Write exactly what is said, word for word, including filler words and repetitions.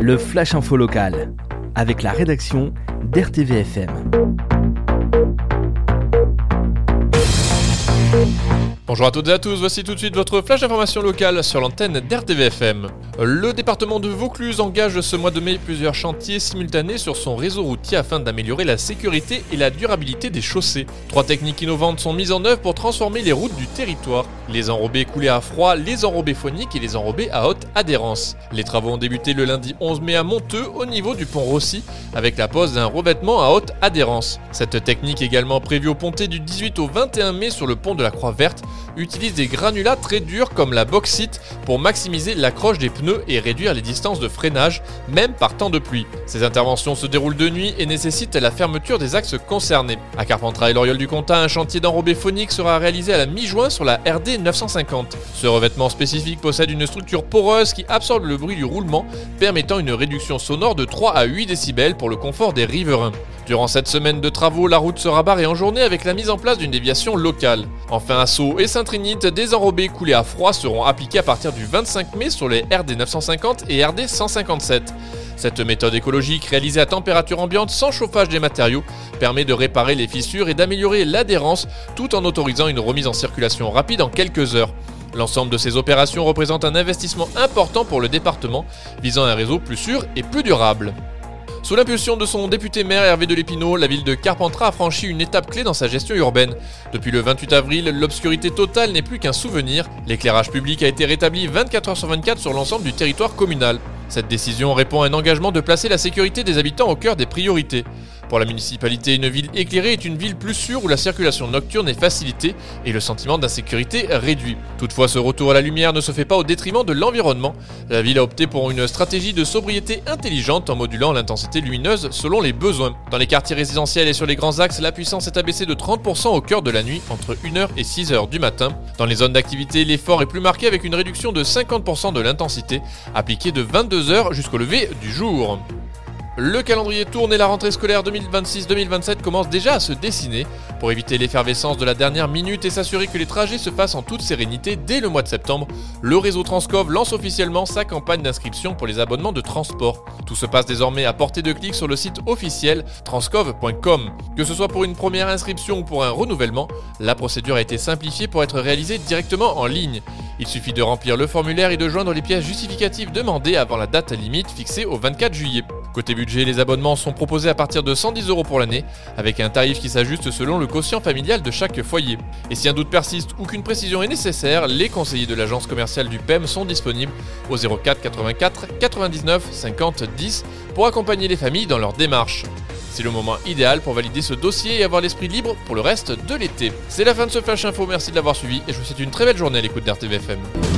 le Flash Info Local, avec la rédaction d'R T V F M. Bonjour à toutes et à tous, voici tout de suite votre flash d'information locale sur l'antenne d'R T V F M. Le département de Vaucluse engage ce mois de mai plusieurs chantiers simultanés sur son réseau routier afin d'améliorer la sécurité et la durabilité des chaussées. Trois techniques innovantes sont mises en œuvre pour transformer les routes du territoire. Les enrobés coulés à froid, les enrobés phoniques et les enrobés à haute adhérence. Les travaux ont débuté le lundi onze mai à Monteux au niveau du pont Rossi avec la pose d'un revêtement à haute adhérence. Cette technique également prévue au pontet du dix-huit au vingt et un mai sur le pont de la Croix-Verte utilise des granulats très durs comme la bauxite pour maximiser l'accroche des pneus et réduire les distances de freinage, même par temps de pluie. Ces interventions se déroulent de nuit et nécessitent la fermeture des axes concernés. À Carpentras et Loriol-du-Comtat, un chantier d'enrobé phonique sera réalisé à la mi-juin sur la R D neuf cent cinquante. Ce revêtement spécifique possède une structure poreuse qui absorbe le bruit du roulement, permettant une réduction sonore de trois à huit décibels pour le confort des riverains. Durant cette semaine de travaux, la route sera barrée en journée avec la mise en place d'une déviation locale. Enfin, à Sceaux et Saint-Trinite, des enrobés coulés à froid seront appliqués à partir du vingt-cinq mai sur les R D neuf cent cinquante et R D cent cinquante-sept. Cette méthode écologique, réalisée à température ambiante sans chauffage des matériaux, permet de réparer les fissures et d'améliorer l'adhérence tout en autorisant une remise en circulation rapide en quelques heures. L'ensemble de ces opérations représente un investissement important pour le département, visant un réseau plus sûr et plus durable. Sous l'impulsion de son député-maire Hervé Delépinaud, la ville de Carpentras a franchi une étape clé dans sa gestion urbaine. Depuis le vingt-huit avril, l'obscurité totale n'est plus qu'un souvenir. L'éclairage public a été rétabli vingt-quatre heures sur vingt-quatre sur l'ensemble du territoire communal. Cette décision répond à un engagement de placer la sécurité des habitants au cœur des priorités. Pour la municipalité, une ville éclairée est une ville plus sûre où la circulation nocturne est facilitée et le sentiment d'insécurité réduit. Toutefois, ce retour à la lumière ne se fait pas au détriment de l'environnement. La ville a opté pour une stratégie de sobriété intelligente en modulant l'intensité lumineuse selon les besoins. Dans les quartiers résidentiels et sur les grands axes, la puissance est abaissée de trente pour cent au cœur de la nuit entre une heure et six heures du matin. Dans les zones d'activité, l'effort est plus marqué avec une réduction de cinquante pour cent de l'intensité, appliquée de vingt-deux heures jusqu'au lever du jour. Le calendrier tourne et la rentrée scolaire deux mille vingt-six deux mille vingt-sept commence déjà à se dessiner. Pour éviter l'effervescence de la dernière minute et s'assurer que les trajets se fassent en toute sérénité dès le mois de septembre, le réseau Transcov lance officiellement sa campagne d'inscription pour les abonnements de transport. Tout se passe désormais à portée de clic sur le site officiel transcov point com. Que ce soit pour une première inscription ou pour un renouvellement, la procédure a été simplifiée pour être réalisée directement en ligne. Il suffit de remplir le formulaire et de joindre les pièces justificatives demandées avant la date limite fixée au vingt-quatre juillet. Côté budget, les abonnements sont proposés à partir de cent dix euros pour l'année, avec un tarif qui s'ajuste selon le quotient familial de chaque foyer. Et si un doute persiste ou qu'une précision est nécessaire, les conseillers de l'agence commerciale du P E M sont disponibles au zéro quatre quatre-vingt-quatre quatre-vingt-dix-neuf cinquante dix pour accompagner les familles dans leur démarche. C'est le moment idéal pour valider ce dossier et avoir l'esprit libre pour le reste de l'été. C'est la fin de ce Flash Info, merci de l'avoir suivi et je vous souhaite une très belle journée à l'écoute d'R T V F M.